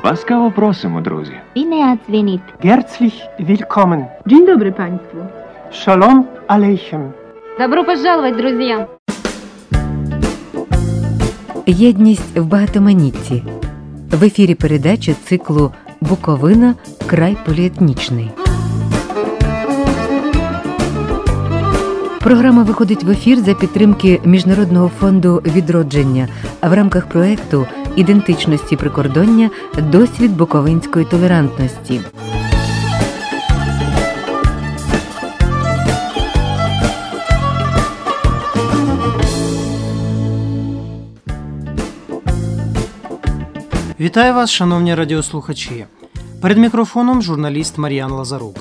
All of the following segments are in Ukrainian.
Ласкаво просимо, друзі. Bine ați venit! Herzlich willkommen. Dzień dobry Państwu. Shalom Aleichem. Добро пожаловать, друзья! Єдність в багатоманітті. В ефірі передача циклу «Буковина. Край поліетнічний». Програма виходить в ефір за підтримки Міжнародного фонду відродження в рамках проєкту «Ідентичності прикордоння. Досвід буковинської толерантності». Вітаю вас, шановні радіослухачі. Перед мікрофоном журналіст Мар'ян Лазарук.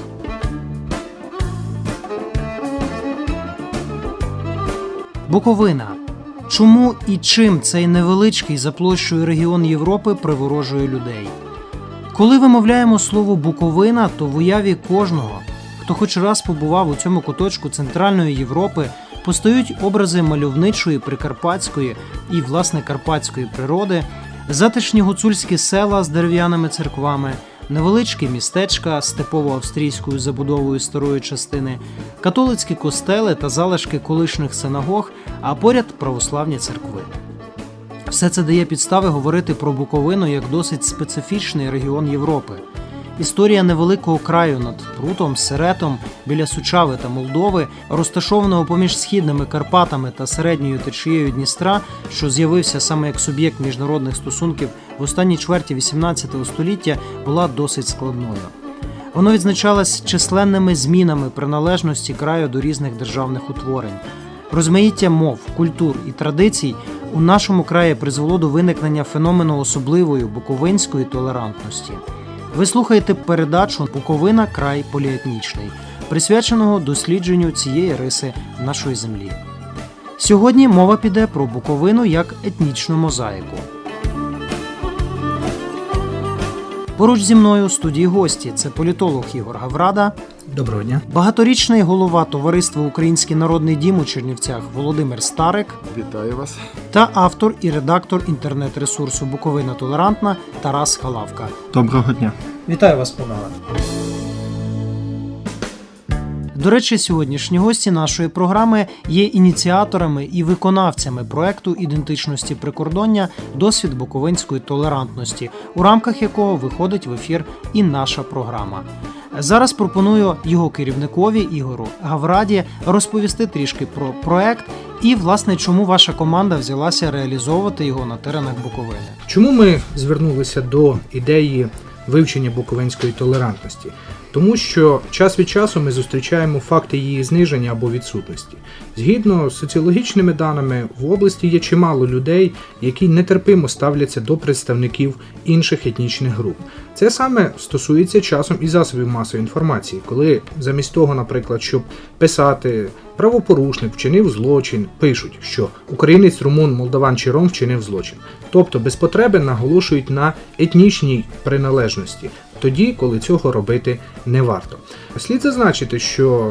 Буковина. Чому і чим цей невеличкий за площею регіон Європи приворожує людей? Коли вимовляємо слово «Буковина», то в уяві кожного, хто хоч раз побував у цьому куточку Центральної Європи, постають образи мальовничої прикарпатської і, власне, карпатської природи, затишні гуцульські села з дерев'яними церквами, невеличкі містечка з типово-австрійською забудовою старої частини, католицькі костели та залишки колишніх синагог, а поряд православні церкви. Все це дає підстави говорити про Буковину як досить специфічний регіон Європи. Історія невеликого краю над Прутом, Серетом, біля Сучави та Молдови, розташованого поміж східними Карпатами та середньою течією Дністра, що з'явився саме як суб'єкт міжнародних стосунків в останній чверті XVIII століття, була досить складною. Воно відзначалось численними змінами приналежності краю до різних державних утворень. Розмаїття мов, культур і традицій у нашому краї призвело до виникнення феномену особливої буковинської толерантності. Ви слухаєте передачу «Буковина. Край поліетнічний», присвяченого дослідженню цієї риси нашої землі. Сьогодні мова піде про Буковину як етнічну мозаїку. Поруч зі мною у студії гості – це політолог Ігор Гаврада. Доброго дня. Багаторічний голова товариства «Український народний дім» у Чернівцях Володимир Старик. Вітаю вас. Та автор і редактор інтернет-ресурсу «Буковина толерантна» Тарас Халавка. Доброго дня. Вітаю вас, панове. До речі, сьогоднішні гості нашої програми є ініціаторами і виконавцями проекту ідентичності прикордоння «Досвід буковинської толерантності», у рамках якого виходить в ефір і наша програма. Зараз пропоную його керівникові Ігору Гавраді розповісти трішки про проект і, власне, чому ваша команда взялася реалізовувати його на теренах Буковини. Чому ми звернулися до ідеї вивчення буковинської толерантності? Тому що час від часу ми зустрічаємо факти її зниження або відсутності. Згідно з соціологічними даними, в області є чимало людей, які нетерпимо ставляться до представників інших етнічних груп. Це саме стосується часом і засобів масової інформації, коли замість того, наприклад, щоб писати «правопорушник вчинив злочин», пишуть, що українець, румун, молдаван чи ром вчинив злочин. Тобто без потреби наголошують на етнічній приналежності, тоді, коли цього робити не варто. Слід зазначити, що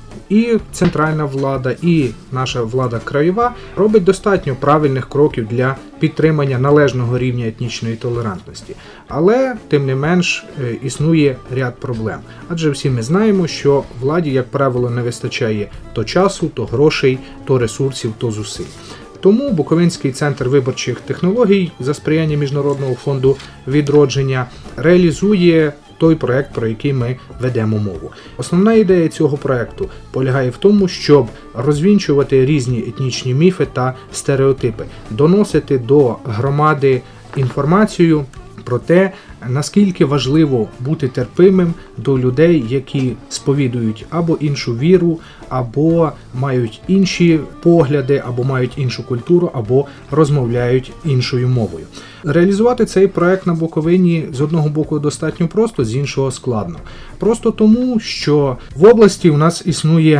і центральна влада, і наша влада краєва робить достатньо правильних кроків для підтримання належного рівня етнічної толерантності. Але, тим не менш, існує ряд проблем. Адже всі ми знаємо, що владі, як правило, не вистачає то часу, то грошей, то ресурсів, то зусиль. Тому Буковинський центр виборчих технологій за сприяння Міжнародного фонду відродження реалізує той проект, про який ми ведемо мову. Основна ідея цього проекту полягає в тому, щоб розвінчувати різні етнічні міфи та стереотипи, доносити до громади інформацію про те, наскільки важливо бути терпимим до людей, які сповідують або іншу віру, або мають інші погляди, або мають іншу культуру, або розмовляють іншою мовою. Реалізувати цей проект на Буковині з одного боку достатньо просто, з іншого складно. Просто тому, що в області у нас існує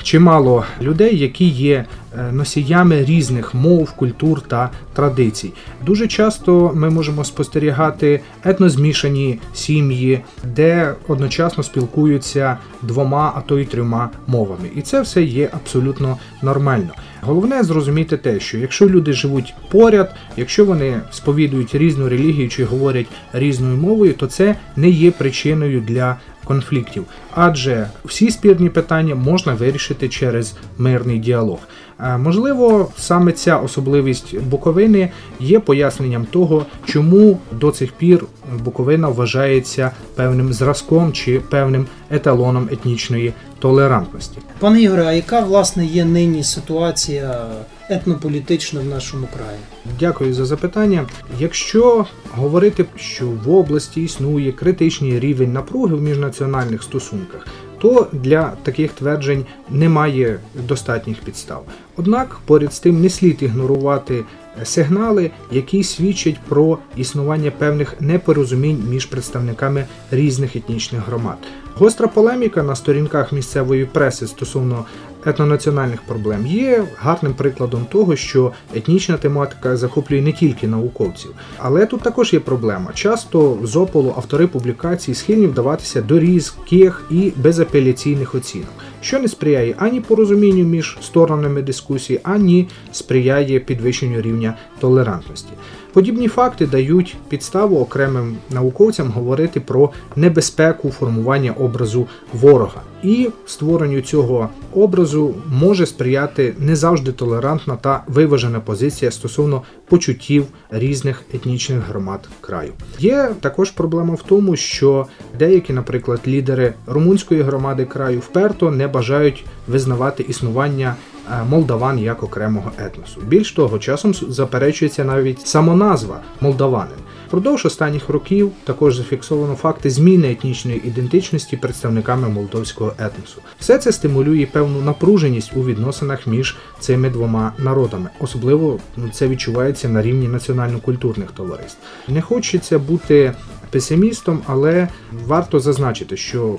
чимало людей, які є носіями різних мов, культур та традицій. Дуже часто ми можемо спостерігати етнозмішані сім'ї, де одночасно спілкуються 2, а то й 3 мовами. І це все є абсолютно нормально. Головне зрозуміти те, що якщо люди живуть поряд, якщо вони сповідують різну релігію чи говорять різною мовою, то це не є причиною для конфліктів. Адже всі спірні питання можна вирішити через мирний діалог. Можливо, саме ця особливість Буковини є поясненням того, чому до цих пір Буковина вважається певним зразком чи певним еталоном етнічної толерантності. Пане Ігоре, а яка, власне, є нині ситуація етнополітична в нашому краї? Дякую за запитання. Якщо говорити, що в області існує критичний рівень напруги в міжнаціональних стосунках, то для таких тверджень немає достатніх підстав. Однак, поряд з тим, не слід ігнорувати сигнали, які свідчать про існування певних непорозумінь між представниками різних етнічних громад. Гостра полеміка на сторінках місцевої преси стосовно етнонаціональних проблем є гарним прикладом того, що етнічна тематика захоплює не тільки науковців. Але тут також є проблема. Часто з опалу автори публікацій схильні вдаватися до різких і безапеляційних оцінок, що не сприяє ані порозумінню між сторонами дискусії, ані сприяє підвищенню рівня толерантності. Подібні факти дають підставу окремим науковцям говорити про небезпеку формування образу ворога. І створенню цього образу може сприяти не завжди толерантна та виважена позиція стосовно почуттів різних етнічних громад краю. Є також проблема в тому, що деякі, наприклад, лідери румунської громади краю вперто не бажають визнавати існування молдаван як окремого етносу. Більш того, часом заперечується навіть самоназва молдаванин. Впродовж останніх років також зафіксовано факти зміни етнічної ідентичності представниками молдовського етносу. Все це стимулює певну напруженість у відносинах між цими 2 народами. Особливо це відчувається на рівні національно-культурних товариств. Не хочеться бути песимістом, але варто зазначити, що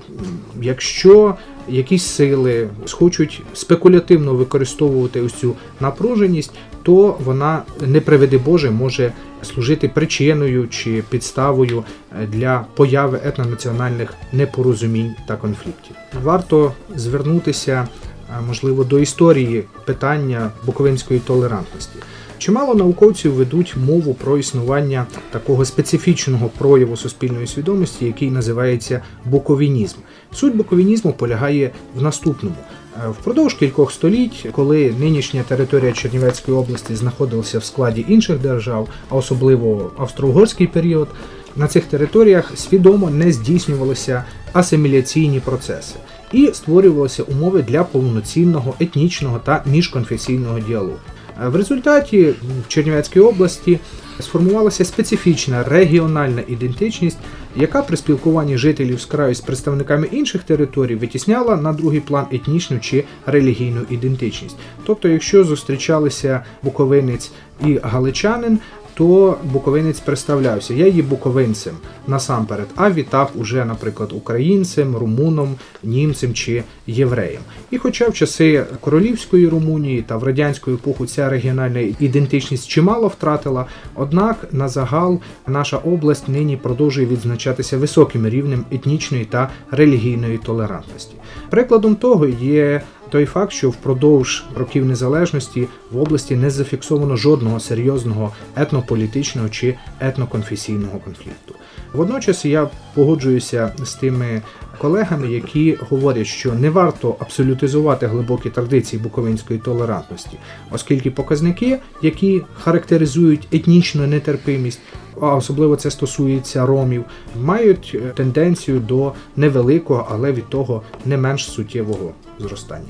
якщо якісь сили схочуть спекулятивно використовувати ось цю напруженість, то вона, не приведи Боже, може служити причиною чи підставою для появи етнонаціональних непорозумінь та конфліктів. Варто звернутися, можливо, до історії питання буковинської толерантності. Чимало науковців ведуть мову про існування такого специфічного прояву суспільної свідомості, який називається буковінізм. Суть буковінізму полягає в наступному. Впродовж кількох століть, коли нинішня територія Чернівецької області знаходилася в складі інших держав, а особливо австро-угорський період, на цих територіях свідомо не здійснювалися асиміляційні процеси і створювалися умови для повноцінного етнічного та міжконфесійного діалогу. В результаті в Чернівецькій області сформувалася специфічна регіональна ідентичність, яка при спілкуванні жителів з краю з представниками інших територій витісняла на другий план етнічну чи релігійну ідентичність. Тобто, якщо зустрічалися буковинець і галичанин, то буковинець представлявся: я є буковинцем насамперед, а відтак уже, наприклад, українцем, румуном, німцем чи євреєм. І хоча в часи королівської Румунії та в радянську епоху ця регіональна ідентичність чимало втратила, однак на загал наша область нині продовжує відзначатися високим рівнем етнічної та релігійної толерантності. Прикладом того є той факт, що впродовж років незалежності в області не зафіксовано жодного серйозного етнополітичного чи етноконфесійного конфлікту. Водночас я погоджуюся з тими колегами, які говорять, що не варто абсолютизувати глибокі традиції буковинської толерантності, оскільки показники, які характеризують етнічну нетерпимість, а особливо це стосується ромів, мають тенденцію до невеликого, але від того не менш суттєвого зростання.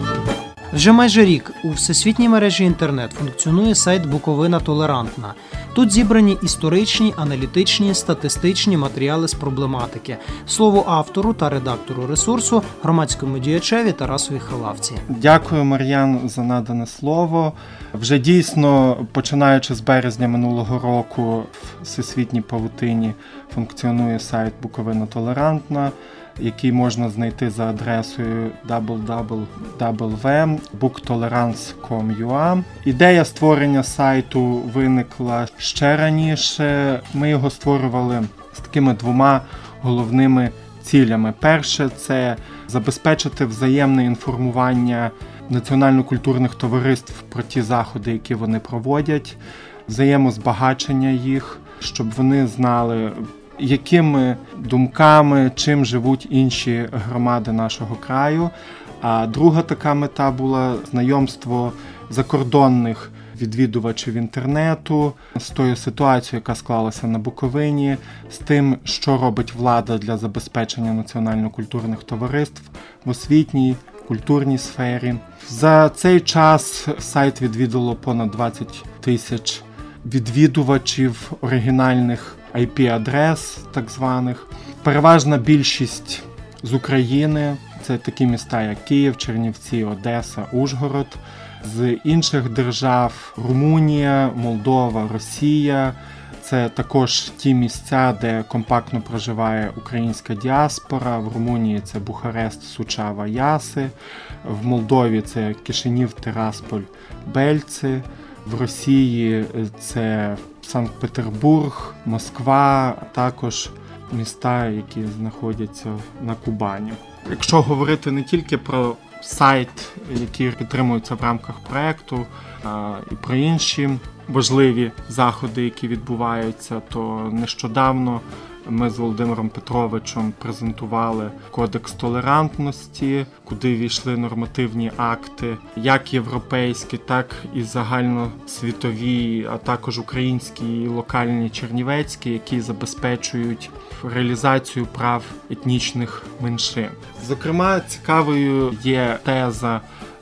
Вже майже рік у всесвітній мережі інтернет функціонує сайт «Буковина толерантна», Тут зібрані історичні, аналітичні, статистичні матеріали з проблематики. Слово автору та редактору ресурсу, громадському діячеві Тарасові Хилавці. Дякую, Мар'ян, за надане слово. Вже дійсно, починаючи з березня минулого року, в Всесвітній павутині функціонує сайт «Буковина толерантна», який можна знайти за адресою www.booktolerance.com.ua. Ідея створення сайту виникла ще раніше. Ми його створювали з такими двома головними цілями. Перше – це забезпечити взаємне інформування національно-культурних товариств про ті заходи, які вони проводять, взаємозбагачення їх, щоб вони знали, якими думками, чим живуть інші громади нашого краю. А друга така мета була знайомство закордонних відвідувачів інтернету з тою ситуацією, яка склалася на Буковині, з тим, що робить влада для забезпечення національно-культурних товариств в освітній, культурній сфері. За цей час сайт відвідало понад 20 тисяч відвідувачів оригінальних IP-адрес, так званих. Переважна більшість з України. Це такі міста, як Київ, Чернівці, Одеса, Ужгород. З інших держав – Румунія, Молдова, Росія. Це також ті місця, де компактно проживає українська діаспора. В Румунії це Бухарест, Сучава, Яси. В Молдові це Кишинів, Тирасполь, Бельці. В Росії це Санкт-Петербург, Москва, а також міста, які знаходяться на Кубані. Якщо говорити не тільки про сайт, який підтримується в рамках проєкту, і про інші важливі заходи, які відбуваються, то нещодавно ми з Володимиром Петровичем презентували Кодекс толерантності, куди війшли нормативні акти, як європейські, так і загальносвітові, а також українські і локальні чернівецькі, які забезпечують реалізацію прав етнічних меншин. Зокрема, цікавою є теза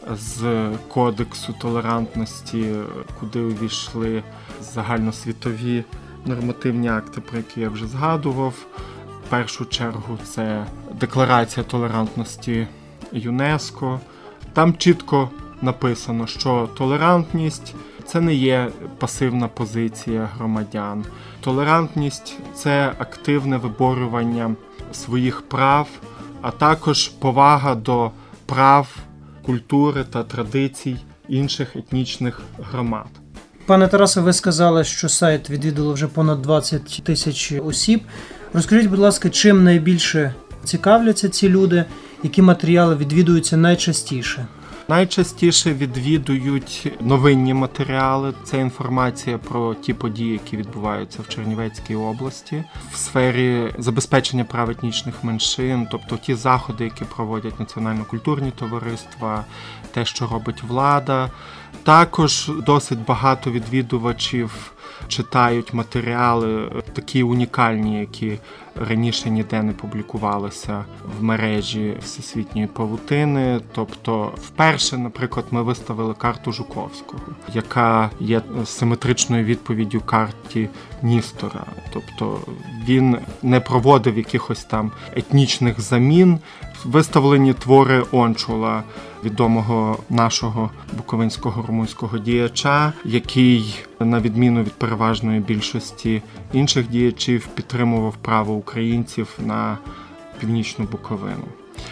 з Кодексу толерантності, куди увійшли загальносвітові нормативні акти, про які я вже згадував. В першу чергу це Декларація толерантності ЮНЕСКО. Там чітко написано, що толерантність – це не є пасивна позиція громадян. Толерантність – це активне виборювання своїх прав, а також повага до прав, культури та традицій інших етнічних громад. Пане Тарасе, ви сказали, що сайт відвідало вже понад 20 тисяч осіб. Розкажіть, будь ласка, чим найбільше цікавляться ці люди, які матеріали відвідуються найчастіше? Найчастіше відвідують новинні матеріали. Це інформація про ті події, які відбуваються в Чернівецькій області, в сфері забезпечення прав етнічних меншин, тобто ті заходи, які проводять національно-культурні товариства, те, що робить влада. Також досить багато відвідувачів читають матеріали такі унікальні, які раніше ніде не публікувалися в мережі Всесвітньої павутини. Тобто вперше, наприклад, ми виставили карту Жуковського, яка є симетричною відповіддю карті Ністора. Тобто він не проводив якихось там етнічних замін. Виставлені твори Ончула, відомого нашого буковинського румунського діяча, який, на відміну від переважної більшості інших діячів, підтримував право українців на північну Буковину.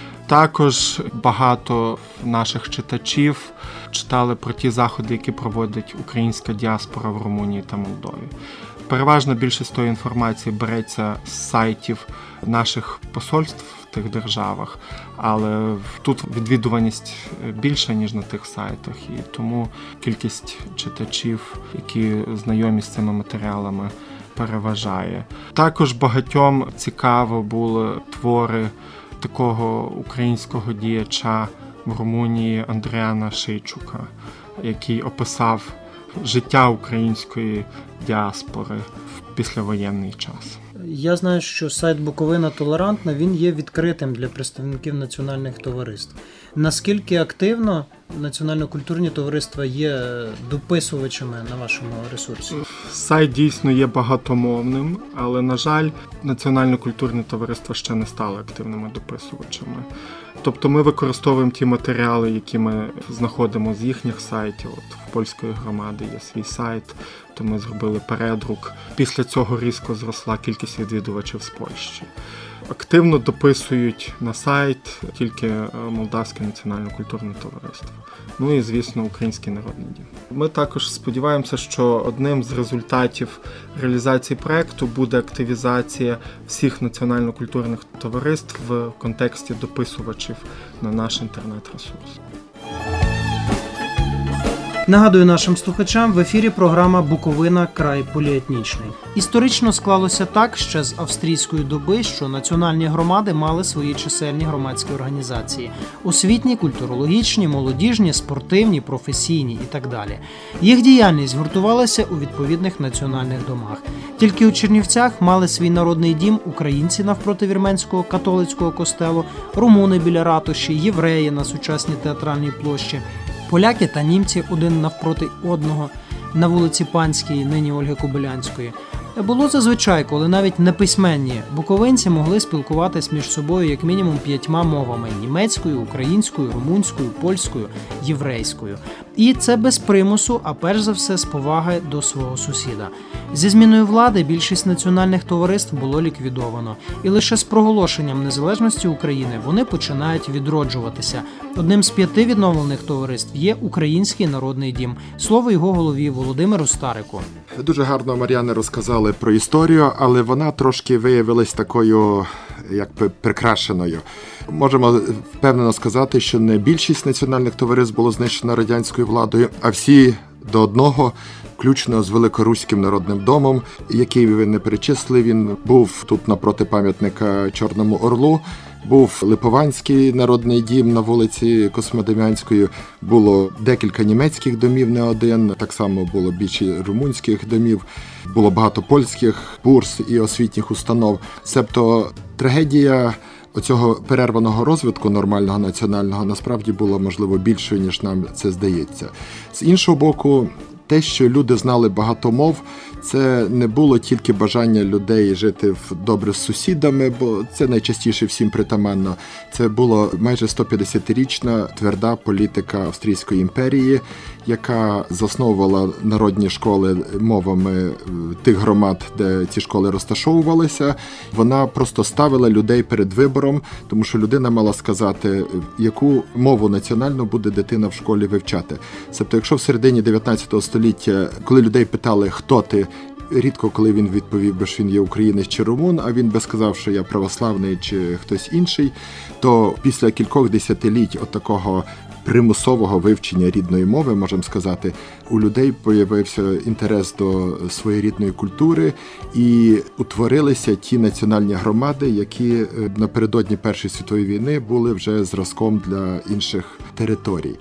Також багато наших читачів читали про ті заходи, які проводить українська діаспора в Румунії та Молдові. Переважна більшість тої інформації береться з сайтів наших посольств в тих державах, але тут відвідуваність більша, ніж на тих сайтах, і тому кількість читачів, які знайомі з цими матеріалами, переважає. Також багатьом цікаво були твори такого українського діяча в Румунії Андріана Шийчука, який описав життя української діаспори в післявоєнний час. Я знаю, що сайт Буковина Толерантна, він є відкритим для представників національних товариств. Наскільки активно національно-культурні товариства є дописувачами на вашому ресурсі? Сайт дійсно є багатомовним, але, на жаль, національно-культурні товариства ще не стали активними дописувачами. Тобто ми використовуємо ті матеріали, які ми знаходимо з їхніх сайтів. От в польської громади є свій сайт, то ми зробили передрук. Після цього різко зросла кількість відвідувачів з Польщі. Активно дописують на сайт тільки Молдавське національно-культурне товариство. Ну і, звісно, Український народний дім. Ми також сподіваємося, що одним з результатів реалізації проєкту буде активізація всіх національно-культурних товариств в контексті дописувачів на наш інтернет-ресурс. Нагадую нашим слухачам, в ефірі програма «Буковина. Край поліетнічний». Історично склалося так ще з австрійської доби, що національні громади мали свої чисельні громадські організації – освітні, культурологічні, молодіжні, спортивні, професійні і так далі. Їх діяльність гуртувалася у відповідних національних домах. Тільки у Чернівцях мали свій народний дім українці навпроти Вірменського католицького костелу, румуни біля ратуші, євреї на сучасній театральній площі, поляки та німці один навпроти одного на вулиці Панській, нині Ольги Кобилянської. Було зазвичай, коли навіть неписьменні буковинці могли спілкуватись між собою як мінімум 5 мовами – німецькою, українською, румунською, польською, єврейською. І це без примусу, а перш за все з поваги до свого сусіда. Зі зміною влади більшість національних товариств було ліквідовано. І лише з проголошенням незалежності України вони починають відроджуватися. Одним з 5 відновлених товариств є Український народний дім. Слово його голові Володимиру Старику. Дуже гарно, Мар'яне, розказали про історію, але вона трошки виявилась такою, якби, прикрашеною. Можемо впевнено сказати, що не більшість національних товариств було знищено радянською владою, а всі до одного, включно з Великоруським народним домом, який ви не перечислили. Він був тут напроти пам'ятника Чорному Орлу. Був Липованський народний дім на вулиці Космодем'янської, було декілька німецьких домів, не один, так само було більше румунських домів, було багато польських бурс і освітніх установ. Себто трагедія оцього перерваного розвитку нормального національного насправді була, можливо, більшою, ніж нам це здається. З іншого боку, те, що люди знали багато мов, це не було тільки бажання людей жити добре з сусідами, бо це найчастіше всім притаманно. Це була майже 150-річна тверда політика Австрійської імперії, яка засновувала народні школи мовами тих громад, де ці школи розташовувалися. Вона просто ставила людей перед вибором, тому що людина мала сказати, яку мову національну буде дитина в школі вивчати. Тобто, якщо в середині 19 століття, коли людей питали, хто ти, рідко коли він відповів би, що він є українець чи румун, а він би сказав, що я православний чи хтось інший, то після кількох десятиліть отакого примусового вивчення рідної мови, можемо сказати, у людей появився інтерес до своєї рідної культури і утворилися ті національні громади, які напередодні Першої світової війни були вже зразком для інших територій.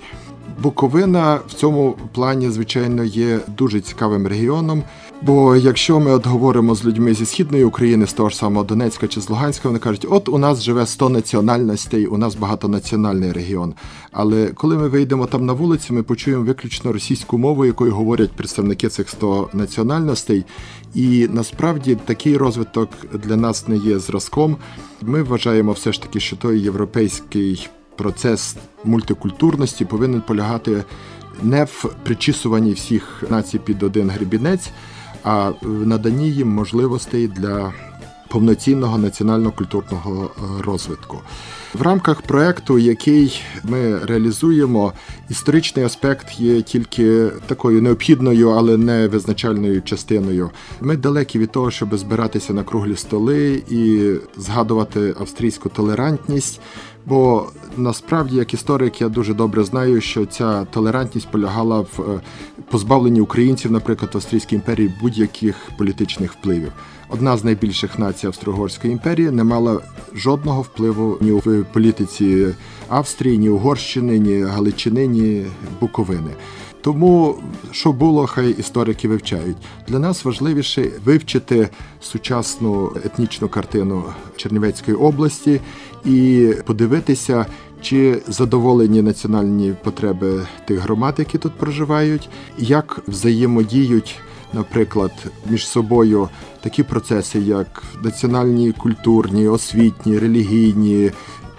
Буковина в цьому плані, звичайно, є дуже цікавим регіоном, бо якщо ми говоримо з людьми зі Східної України, з того ж самого Донецька чи з Луганська, вони кажуть, от у нас живе 100 національностей, у нас багатонаціональний регіон. Але коли ми вийдемо там на вулицю, ми почуємо виключно російську мову, якою говорять представники цих 100 національностей. І насправді такий розвиток для нас не є зразком. Ми вважаємо все ж таки, що той європейський процес мультикультурності повинен полягати не в причісуванні всіх націй під один гребінець, а в наданні їм можливостей для повноцінного національно-культурного розвитку. В рамках проєкту, який ми реалізуємо, історичний аспект є тільки такою необхідною, але не визначальною частиною. Ми далекі від того, щоб збиратися на круглі столи і згадувати австрійську толерантність, бо насправді, як історик, я дуже добре знаю, що ця толерантність полягала в позбавленні українців, наприклад, в Австрійській імперії будь-яких політичних впливів. Одна з найбільших націй Австро-Угорської імперії не мала жодного впливу ні в політиці Австрії, ні Угорщини, ні Галичини, ні Буковини. Тому, що було, хай історики вивчають. Для нас важливіше вивчити сучасну етнічну картину Чернівецької області і подивитися, чи задоволені національні потреби тих громад, які тут проживають, як взаємодіють, наприклад, між собою такі процеси, як національні, культурні, освітні, релігійні,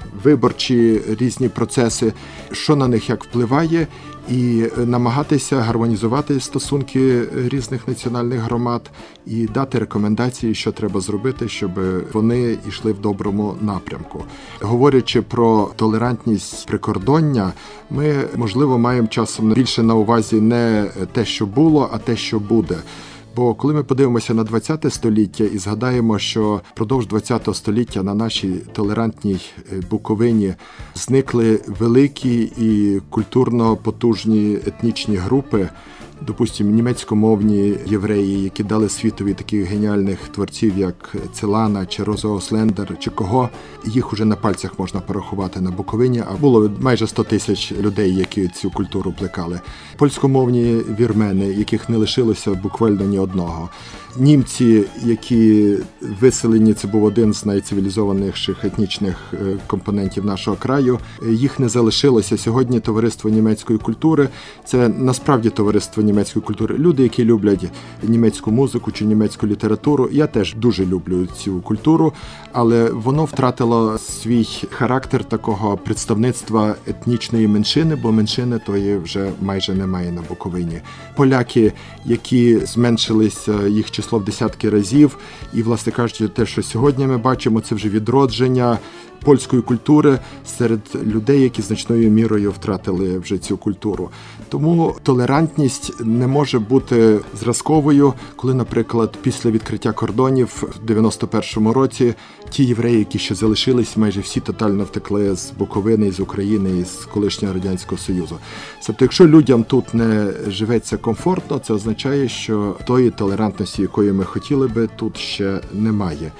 виборчі різні процеси, що на них як впливає, і намагатися гармонізувати стосунки різних національних громад і дати рекомендації, що треба зробити, щоб вони йшли в доброму напрямку. Говорячи про толерантність прикордоння, ми, можливо, маємо часом більше на увазі не те, що було, а те, що буде. Бо коли ми подивимося на ХХ століття і згадаємо, що впродовж ХХ століття на нашій толерантній Буковині зникли великі і культурно потужні етнічні групи, допустимо, німецькомовні євреї, які дали світові таких геніальних творців, як Целана, чи Роза Ослендер, чи кого, їх уже на пальцях можна порахувати на Буковині, а було майже 100 тисяч людей, які цю культуру плекали. Польськомовні вірмени, яких не лишилося буквально ні одного. Німці, які виселені, це був один з найцивілізованіших етнічних компонентів нашого краю, їх не залишилося. Сьогодні товариство німецької культури – це насправді товариство німецької культури. Люди, які люблять німецьку музику чи німецьку літературу. Я теж дуже люблю цю культуру, але воно втратило свій характер такого представництва етнічної меншини, бо меншини тої вже майже немає на Буковині. Поляки, які зменшилися їх число в десятки разів, і, власне кажучи, те, що сьогодні ми бачимо, це вже відродження польської культури серед людей, які значною мірою втратили вже цю культуру. Тому толерантність не може бути зразковою, коли, наприклад, після відкриття кордонів в 91-му році ті євреї, які ще залишились, майже всі тотально втекли з Буковини, з України, з колишнього Радянського Союзу. Тобто, якщо людям тут не живеться комфортно, це означає, що тої толерантності, якої ми хотіли би, тут ще немає.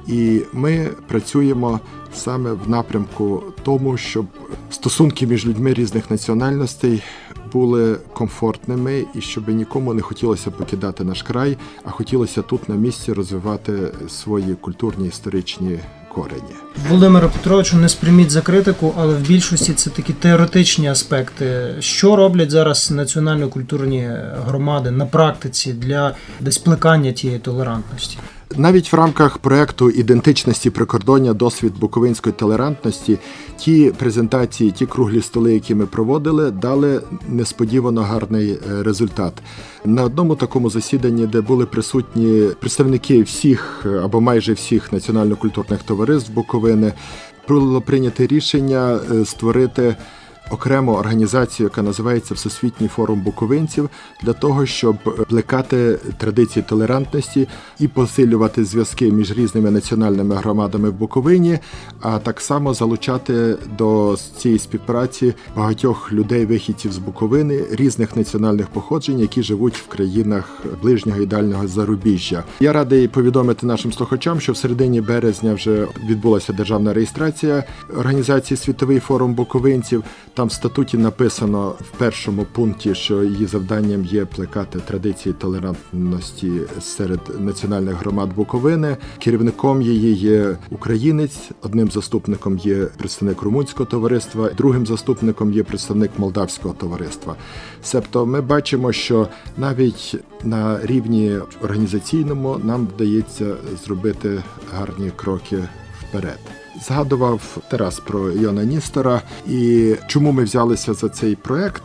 І ми працюємо саме в напрямку тому, щоб стосунки між людьми різних національностей були комфортними і щоб нікому не хотілося покидати наш край, а хотілося тут на місці розвивати свої культурні історичні корені. Володимире Петровичу, не сприйміть за критику, але в більшості це такі теоретичні аспекти. Що роблять зараз національно-культурні громади на практиці для десь плекання тієї толерантності? Навіть в рамках проєкту «Ідентичності прикордоння. Досвід буковинської толерантності» ті презентації, ті круглі столи, які ми проводили, дали несподівано гарний результат. На одному такому засіданні, де були присутні представники всіх або майже всіх національно-культурних товариств Буковини, було прийнято рішення створити окрему організацію, яка називається Всесвітній форум буковинців, для того, щоб плекати традиції толерантності і посилювати зв'язки між різними національними громадами в Буковині, а так само залучати до цієї співпраці багатьох людей-вихідців з Буковини, різних національних походжень, які живуть в країнах ближнього і дальнього зарубіжжя. Я радий повідомити нашим слухачам, що в середині березня вже відбулася державна реєстрація організації Світовий форум буковинців. Там в статуті написано в першому пункті, що її завданням є плекати традиції толерантності серед національних громад Буковини. Керівником її є українець, одним заступником є представник румунського товариства, другим заступником є представник молдавського товариства. Себто ми бачимо, що навіть на рівні організаційному нам вдається зробити гарні кроки вперед. Згадував Тарас про Йона Ністора, і чому ми взялися за цей проект.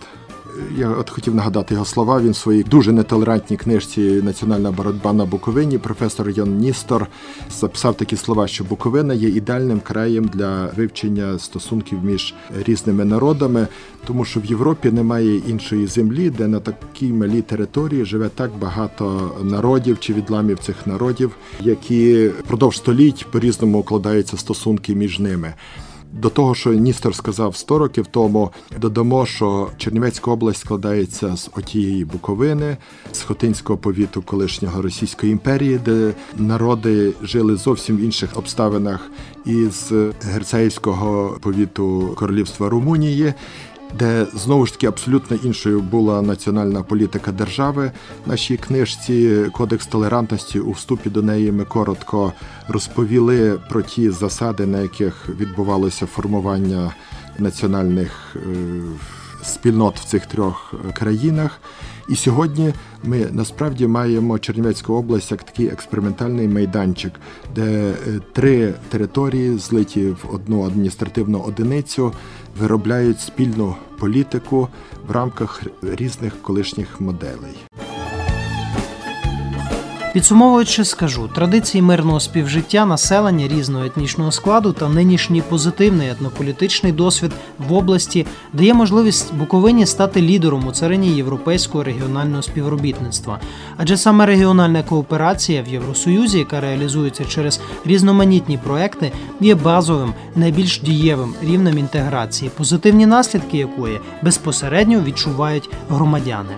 Я хотів нагадати його слова. Він в своїй дуже нетолерантній книжці «Національна боротьба на Буковині» професор Йон Ністор записав такі слова, що Буковина є ідеальним краєм для вивчення стосунків між різними народами, тому що в Європі немає іншої землі, де на такій малій території живе так багато народів чи відламів цих народів, які впродовж століть по-різному укладаються стосунки між ними. До того, що Ністор сказав 100 років тому, додамо, що Чернівецька область складається з отієї Буковини, з Хотинського повіту колишнього Російської імперії, де народи жили зовсім в інших обставинах, і з Герцеївського повіту Королівства Румунії. де знову ж таки абсолютно іншою була національна політика держави. В нашій книжці «Кодекс толерантності» у вступі до неї ми коротко розповіли про ті засади, на яких відбувалося формування національних спільнот в цих 3 країнах. І сьогодні ми насправді маємо Чернівецьку область як такий експериментальний майданчик, де 3 території, злиті в одну адміністративну одиницю, виробляють спільну політику в рамках різних колишніх моделей. Підсумовуючи, скажу, традиції мирного співжиття населення різного етнічного складу та нинішній позитивний етнополітичний досвід в області дає можливість Буковині стати лідером у царині європейського регіонального співробітництва. Адже саме регіональна кооперація в Євросоюзі, яка реалізується через різноманітні проекти, є базовим, найбільш дієвим рівнем інтеграції, позитивні наслідки якої безпосередньо відчувають громадяни.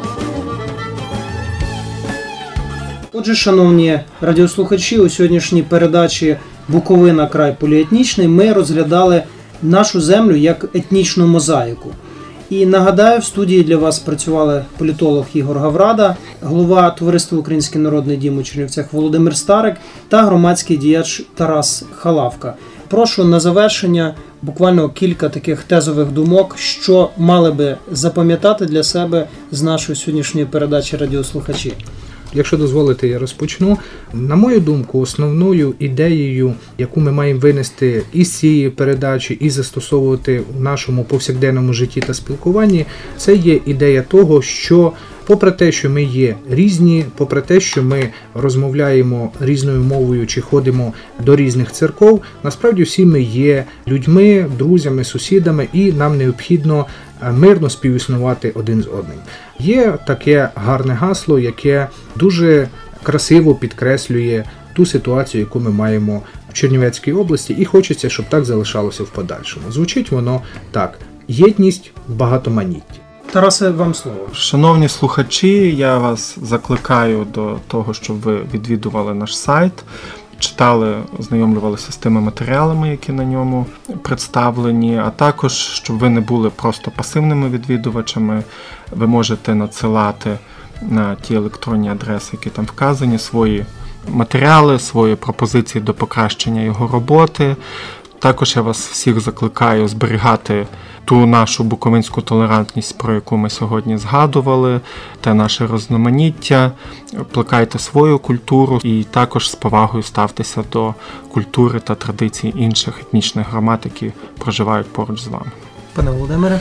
Отже, шановні радіослухачі, у сьогоднішній передачі «Буковина. Край поліетнічний» ми розглядали нашу землю як етнічну мозаїку. І нагадаю, в студії для вас працювали політолог Ігор Гаврада, голова Товариства «Український народний дім» у Чернівцях Володимир Старик та громадський діяч Тарас Халавка. Прошу на завершення буквально кілька таких тезових думок, що мали би запам'ятати для себе з нашої сьогоднішньої передачі радіослухачі. Якщо дозволите, я розпочну. На мою думку, основною ідеєю, яку ми маємо винести із цієї передачі і застосовувати в нашому повсякденному житті та спілкуванні, це є ідея того, що попри те, що ми є різні, попри те, що ми розмовляємо різною мовою чи ходимо до різних церков, насправді всі ми є людьми, друзями, сусідами, і нам необхідно мирно співіснувати один з одним. Є таке гарне гасло, яке дуже красиво підкреслює ту ситуацію, яку ми маємо в Чернівецькій області, і хочеться, щоб так залишалося в подальшому. Звучить воно так: єдність в багатоманітті. Тарасе, вам слово. Шановні слухачі, я вас закликаю до того, щоб ви відвідували наш сайт, читали, ознайомлювалися з тими матеріалами, які на ньому представлені, а також, щоб ви не були просто пасивними відвідувачами, ви можете надсилати на ті електронні адреси, які там вказані, свої матеріали, свої пропозиції до покращення його роботи. Також я вас всіх закликаю зберігати ту нашу буковинську толерантність, про яку ми сьогодні згадували, те наше різноманіття, плекайте свою культуру і також з повагою ставтеся до культури та традицій інших етнічних громад, які проживають поруч з вами. Пане Володимире.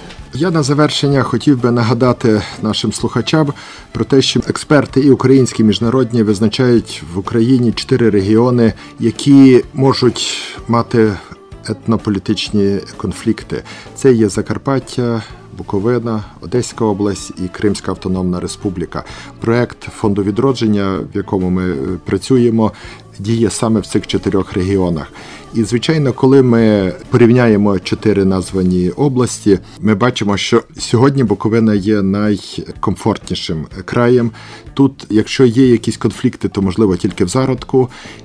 Я на завершення хотів би нагадати нашим слухачам про те, що експерти і українські, і міжнародні визначають в Україні 4 регіони, які можуть мати етнополітичні конфлікти. Це є Закарпаття, Буковина, Одеська область і Кримська автономна республіка. Проект Фонду відродження, в якому ми працюємо, діє саме в цих 4 регіонах. І, звичайно, коли ми порівняємо 4 названі області, ми бачимо, що сьогодні Буковина є найкомфортнішим краєм. Тут, якщо є якісь конфлікти, то, можливо, тільки в зародку.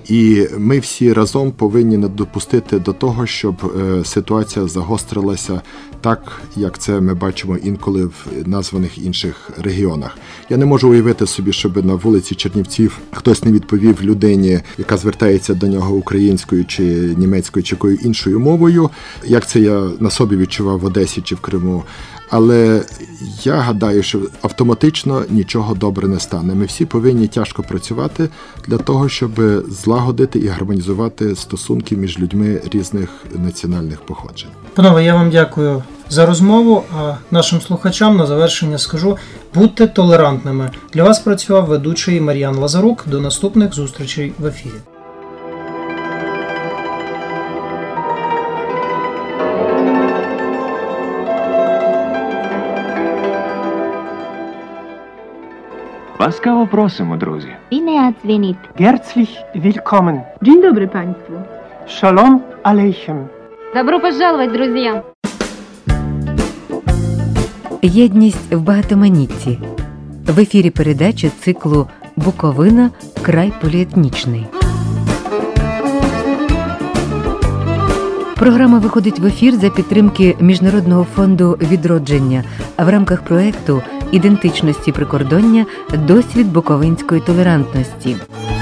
І ми всі разом повинні не допустити до того, щоб ситуація загострилася так, як це ми бачимо інколи в названих інших регіонах. Я не можу уявити собі, щоб на вулиці Чернівців хтось не відповів людині, яка звертається до нього українською чи німецькою чи якою іншою мовою, як це я на собі відчував в Одесі чи в Криму. Але я гадаю, що автоматично нічого добре не стане. Ми всі повинні тяжко працювати для того, щоб злагодити і гармонізувати стосунки між людьми різних національних походжень. Панове, я вам дякую за розмову, а нашим слухачам на завершення скажу: будьте толерантними. Для вас працював ведучий Мар'ян Лазарук. До наступних зустрічей в ефірі. Ласкаво просимо, друзі. Bine ați venit! Herzlich willkommen. Dzień dobry Państwu. Shalom Aleichem. Добро пожаловать, друзья! Єдність в багатоманітті. В ефірі передачі циклу «Буковина. Край поліетнічний». Програма виходить в ефір за підтримки Міжнародного фонду відродження в рамках проекту «Ідентичності прикордоння. Досвід буковинської толерантності».